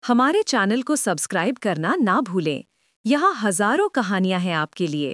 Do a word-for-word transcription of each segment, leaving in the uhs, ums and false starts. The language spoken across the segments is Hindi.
हमारे चैनल को सब्सक्राइब करना ना भूलें। यहाँ हजारों कहानियां हैं आपके लिए।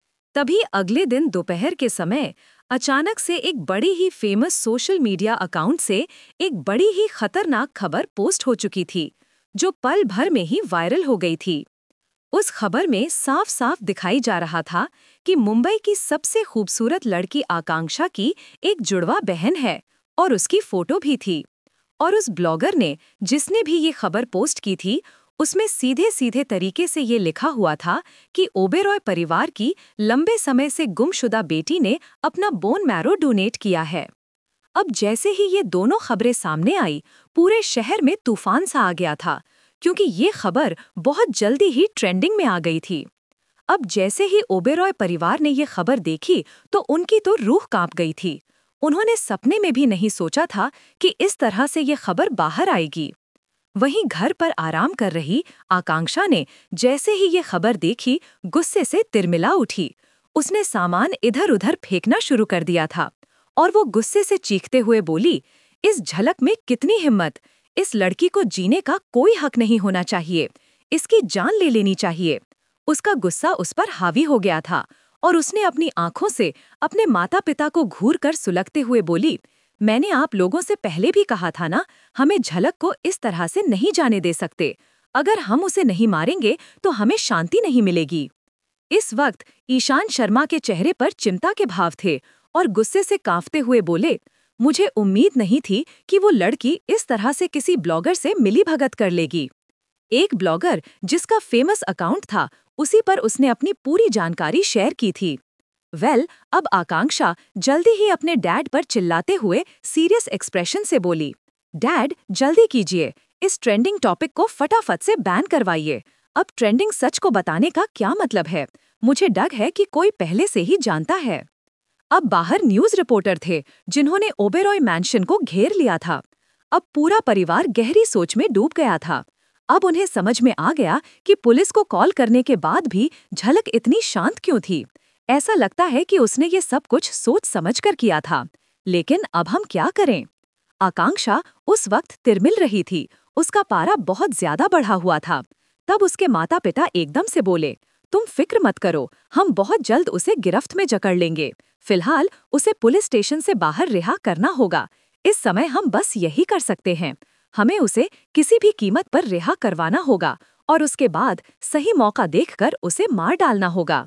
तभी अगले दिन दोपहर के समय अचानक से एक बड़ी ही फेमस सोशल मीडिया अकाउंट से एक बड़ी ही खतरनाक खबर पोस्ट हो चुकी थी, जो पल भर में ही वायरल हो गई थी। उस खबर में साफ साफ दिखाई जा रहा था कि मुंबई की सबसे खूबसूरत लड़की आकांक्षा की एक जुड़वा बहन है और उसकी फोटो भी थी। और उस ब्लॉगर ने जिसने भी ये खबर पोस्ट की थी, उसमें सीधे सीधे तरीके से ये लिखा हुआ था कि ओबेरॉय परिवार की लंबे समय से गुमशुदा बेटी ने अपना बोन मैरो डोनेट किया है। अब जैसे ही ये दोनों खबरें सामने आई, पूरे शहर में तूफान सा आ गया था, क्योंकि ये खबर बहुत जल्दी ही ट्रेंडिंग में आ गई थी। अब जैसे ही ओबेरॉय परिवार ने ये खबर देखी तो उनकी तो रूह कांप गई थी। उन्होंने सपने में भी नहीं सोचा था कि इस तरह से ये खबर बाहर आएगी। वहीं घर पर आराम कर रही आकांक्षा ने जैसे ही ये खबर देखी, गुस्से से तिरमिला उठी। उसने सामान इधर-उधर फेंकना शुरू कर दिया था और वो गुस्से से चीखते हुए बोली, इस झलक में कितनी हिम्मत! इस लड़की को जीने का कोई हक नहीं होना चाहिए। इसकी जान ले लेनी चाहिए। उसका गुस्सा उस पर हावी हो गया था और उसने अपनी आंखों से अपने माता पिता को घूर कर सुलगते हुए बोली, मैंने आप लोगों से पहले भी कहा था ना, हमें झलक को इस तरह से नहीं जाने दे सकते। अगर हम उसे नहीं मारेंगे तो हमें शांति नहीं मिलेगी। इस वक्त ईशान शर्मा के चेहरे पर चिंता के भाव थे और गुस्से से कांपते हुए बोले, मुझे उम्मीद नहीं थी कि वो लड़की इस तरह से किसी ब्लॉगर से मिलीभगत कर लेगी। एक ब्लॉगर जिसका फेमस अकाउंट था, उसी पर उसने अपनी पूरी जानकारी शेयर की थी। वेल, अब आकांक्षा जल्दी ही अपने डैड पर चिल्लाते हुए सीरियस एक्सप्रेशन से बोली, डैड जल्दी कीजिए, इस ट्रेंडिंग टॉपिक को फटाफट से बैन करवाइए। अब ट्रेंडिंग सच को बताने का क्या मतलब है? मुझे डर है कि कोई पहले से ही जानता है। अब बाहर न्यूज रिपोर्टर थे जिन्होंने ओबेरॉय मैंशन को घेर लिया था। अब पूरा परिवार गहरी सोच में डूब गया था। अब उन्हें समझ में आ गया कि पुलिस को कॉल करने के बाद भी झलक इतनी शांत क्यों थी। ऐसा लगता है कि उसने ये सब कुछ सोच समझकर किया था। लेकिन अब हम क्या करें? आकांक्षा उस वक्त तिरमिल रही थी। उसका पारा बहुत ज्यादा बढ़ा हुआ था। तब उसके माता पिता एकदम से बोले, तुम फिक्र मत करो, हम बहुत जल्द उसे गिरफ्त में जकड़ लेंगे। फिलहाल उसे पुलिस स्टेशन से बाहर रिहा करना होगा। इस समय हम बस यही कर सकते हैं। हमें उसे किसी भी कीमत पर रिहा करवाना होगा और उसके बाद सही मौका देखकर उसे मार डालना होगा।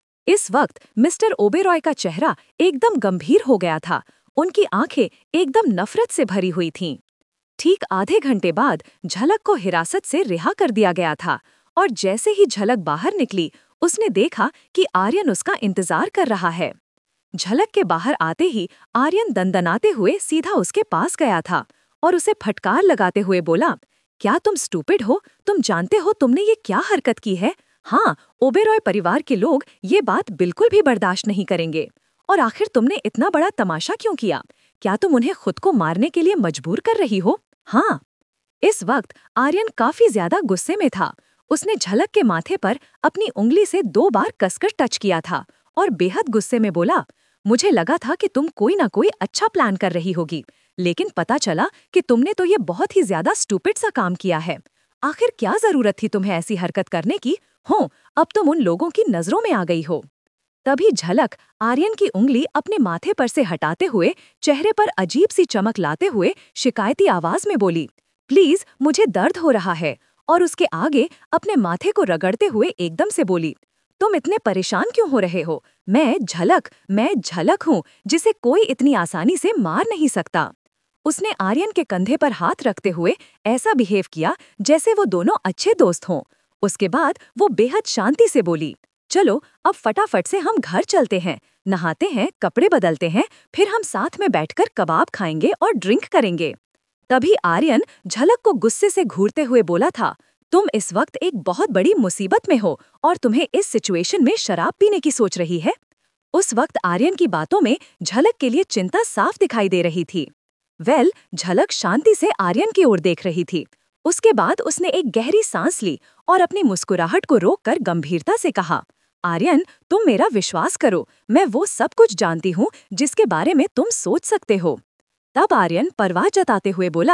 इस वक्त मिस्टर ओबेरॉय का चेहरा एकदम गंभीर हो गया था। उनकी आंखें एकदम नफरत से भरी हुई थीं। ठीक आधे घंटे बाद झलक को हिरासत से रिहा कर दिया गया था और जैसे ही झलक बाहर निकली, उसने देखा कि आर्यन उसका इंतजार कर रहा है। झलक के बाहर आते ही आर्यन दंदनाते हुए सीधा उसके पास गया था और उसे फटकार लगाते हुए बोला, क्या तुम स्टूपिड हो? तुम जानते हो तुमने ये क्या हरकत की है? हाँ, ओबेरॉय परिवार के लोग ये बात बिल्कुल भी बर्दाश्त नहीं करेंगे। और आखिर तुमने इतना बड़ा तमाशा क्यों किया? क्या तुम उन्हें खुद को मारने के लिए मजबूर कर रही हो? हाँ। इस वक्त आर्यन काफी ज्यादा गुस्से में था। उसने झलक के माथे पर अपनी उंगली से दो बार कसकर टच किया था और बेहद गुस्से में बोला, मुझे लगा था कि तुम कोई ना कोई अच्छा प्लान कर रही होगी, लेकिन पता चला कि तुमने तो ये बहुत ही ज्यादा स्टूपिड सा काम किया है। आखिर क्या जरूरत थी तुम्हें ऐसी हरकत करने की? हो, अब तुम उन लोगों की नजरों में आ गई हो। तभी झलक आर्यन की उंगली अपने माथे पर से हटाते हुए चेहरे पर अजीब सी चमक लाते हुए शिकायती आवाज में बोली, प्लीज मुझे दर्द हो रहा है। और उसके आगे अपने माथे को रगड़ते हुए एकदम से बोली, तुम इतने परेशान क्यों हो रहे हो? मैं झलक मैं झलक हूँ, जिसे कोई इतनी आसानी से मार नहीं सकता। उसने आर्यन के कंधे पर हाथ रखते हुए ऐसा बिहेव किया जैसे वो दोनों अच्छे दोस्त हों। उसके बाद वो बेहद शांति से बोली, चलो अब फटाफट से हम घर चलते हैं, नहाते हैं, कपड़े बदलते हैं, फिर हम साथ में बैठकर कबाब खाएंगे और ड्रिंक करेंगे। तभी आर्यन झलक को गुस्से से घूरते हुए बोला था, तुम इस वक्त एक बहुत बड़ी मुसीबत में हो और तुम्हें इस सिचुएशन में शराब पीने की सोच रही है। उस वक्त आर्यन की बातों में झलक के लिए चिंता साफ दिखाई दे रही थी। वेल, झलक शांति से आर्यन की ओर देख रही थी। उसके बाद उसने एक गहरी सांस ली और अपनी मुस्कुराहट को रोककर गंभीरता से कहा, आर्यन, तुम मेरा विश्वास करो, मैं वो सब कुछ जानती हूँ जिसके बारे में तुम सोच सकते हो। तब आर्यन परवाह जताते हुए बोला,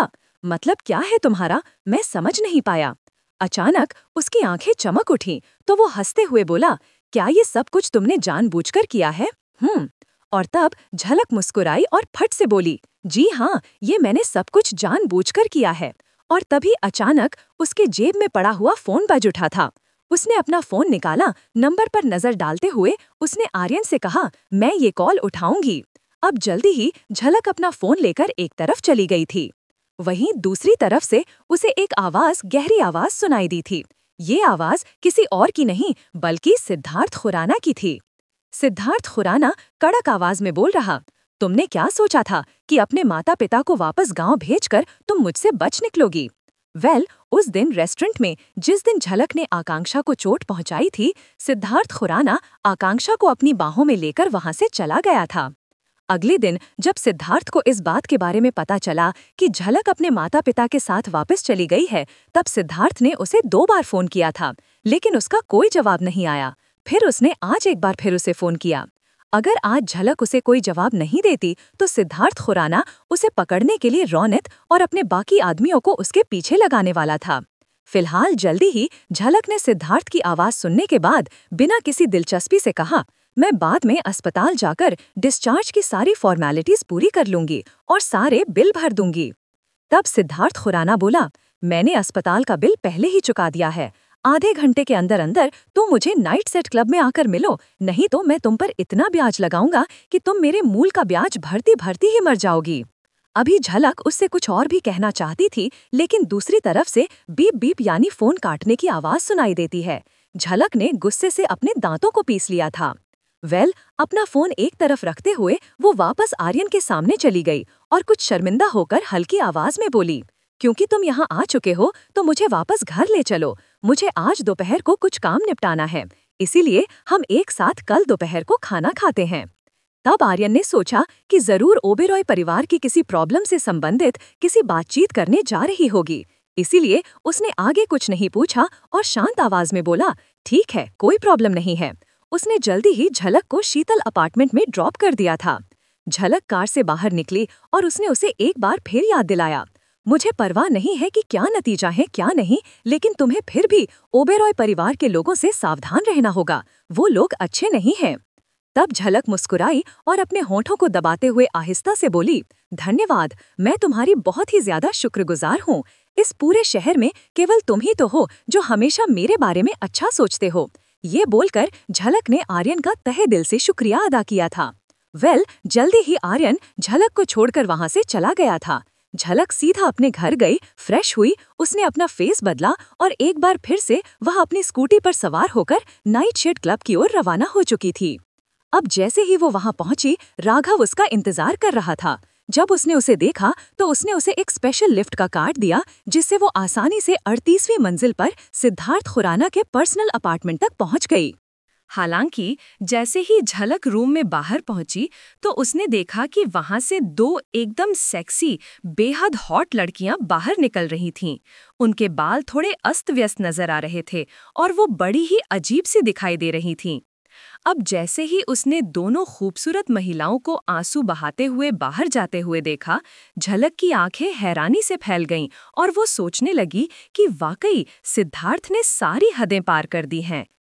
मतलब क्या है तुम्हारा? मैं समझ नहीं पाया। अचानक उसकी आंखें चमक उठीं, तो वो हंसते हुए बोला, क्या ये सब कुछ तुमने जानबूझकर किया है? हम्म। और तब झलक मुस्कुराई और फट से बोली, जी हाँ, ये मैंने सब कुछ जानबूझकर किया है। और तभी अचानक उसके जेब में पड़ा हुआ फोन बज उठा था। उसने अपना फोन निकाला, नंबर पर नजर डालते हुए उसने आर्यन से कहा, मैं ये कॉल उठाऊंगी। अब जल्दी ही झलक अपना फोन लेकर एक तरफ चली गई थी। वहीं दूसरी तरफ से उसे एक आवाज गहरी आवाज सुनाई दी थी। ये आवाज किसी और की नहीं बल्कि सिद्धार्थ खुराना की थी। सिद्धार्थ खुराना कड़क आवाज में बोल रहा, तुमने क्या सोचा था कि अपने माता पिता को वापस गांव भेजकर तुम मुझसे बच निकलोगी? वेल well, उस दिन रेस्टोरेंट में जिस दिन झलक ने आकांक्षा को चोट पहुंचाई थी, सिद्धार्थ खुराना आकांक्षा को अपनी बाहों में लेकर वहां से चला गया था। अगले दिन जब सिद्धार्थ को इस बात के बारे में पता चला कि झलक अपने माता पिता के साथ वापस चली गई है, तब सिद्धार्थ ने उसे दो बार फोन किया था, लेकिन उसका कोई जवाब नहीं आया। फिर उसने आज एक बार फिर उसे फोन किया। अगर आज झलक उसे कोई जवाब नहीं देती तो सिद्धार्थ खुराना उसे पकड़ने के लिए रौनक और अपने बाकी आदमियों को उसके पीछे लगाने वाला था। फिलहाल जल्दी ही झलक ने सिद्धार्थ की आवाज सुनने के बाद बिना किसी दिलचस्पी से कहा, मैं बाद में अस्पताल जाकर डिस्चार्ज की सारी फॉर्मेलिटीज पूरी कर लूंगी और सारे बिल भर दूंगी। तब सिद्धार्थ खुराना बोला, मैंने अस्पताल का बिल पहले ही चुका दिया है। आधे घंटे के अंदर अंदर तुम मुझे नाइट सेट क्लब में आकर मिलो, नहीं तो मैं तुम पर इतना ब्याज लगाऊंगा कि तुम मेरे मूल का ब्याज भरती भरती ही मर जाओगी। अभी झलक उससे कुछ और भी कहना चाहती थी, लेकिन दूसरी तरफ से बीप बीप यानी फोन काटने की आवाज सुनाई देती है। झलक ने गुस्से से अपने दांतों को पीस लिया था। वेल well, अपना फोन एक तरफ रखते हुए वो वापस आर्यन के सामने चली गई और कुछ शर्मिंदा होकर हल्की आवाज में बोली, क्योंकि तुम यहाँ आ चुके हो तो मुझे वापस घर ले चलो। मुझे आज दोपहर को कुछ काम निपटाना है, इसीलिए हम एक साथ कल दोपहर को खाना खाते हैं। तब आर्यन ने सोचा कि जरूर ओबेरॉय परिवार की किसी प्रॉब्लम से संबंधित किसी बातचीत करने जा रही होगी, इसीलिए उसने आगे कुछ नहीं पूछा और शांत आवाज में बोला, ठीक है, कोई प्रॉब्लम नहीं है। उसने जल्दी ही झलक को शीतल अपार्टमेंट में ड्रॉप कर दिया था। झलक कार से बाहर निकली और उसने उसे एक बार फिर याद दिलाया, मुझे परवाह नहीं है कि क्या नतीजा है क्या नहीं, लेकिन तुम्हें फिर भी ओबेरॉय परिवार के लोगों से सावधान रहना होगा, वो लोग अच्छे नहीं हैं। तब झलक मुस्कुराई और अपने होठों को दबाते हुए आहिस्ता से बोली, धन्यवाद, मैं तुम्हारी बहुत ही ज्यादा शुक्रगुजार हूँ। इस पूरे शहर में केवल तुम ही तो हो जो हमेशा मेरे बारे में अच्छा सोचते हो। ये बोलकर झलक ने आर्यन का तहे दिल से शुक्रिया अदा किया था। वेल well, जल्दी ही आर्यन झलक को छोड़कर वहां से चला गया था। झलक सीधा अपने घर गई, फ्रेश हुई, उसने अपना फेस बदला और एक बार फिर से वह अपनी स्कूटी पर सवार होकर नाइट शेड क्लब की ओर रवाना हो चुकी थी। अब जैसे ही वो वहां पहुंची, राघव उसका इंतजार कर रहा था। जब उसने उसे देखा तो उसने उसे एक स्पेशल लिफ्ट का कार्ड दिया, जिससे वो आसानी से अड़तीसवीं मंजिल पर सिद्धार्थ खुराना के पर्सनल अपार्टमेंट तक पहुंच गई। हालांकि जैसे ही झलक रूम में बाहर पहुंची तो उसने देखा कि वहां से दो एकदम सेक्सी, बेहद हॉट लड़कियां बाहर निकल रही थीं। उनके बाल थोड़े अस्त-व्यस्त नजर आ रहे थे और वो बड़ी ही अजीब सी दिखाई दे रही थीं। अब जैसे ही उसने दोनों खूबसूरत महिलाओं को आंसू बहाते हुए बाहर जाते हुए देखा, झलक की आंखें हैरानी से फैल गईं और वो सोचने लगी कि वाकई सिद्धार्थ ने सारी हदें पार कर दी हैं।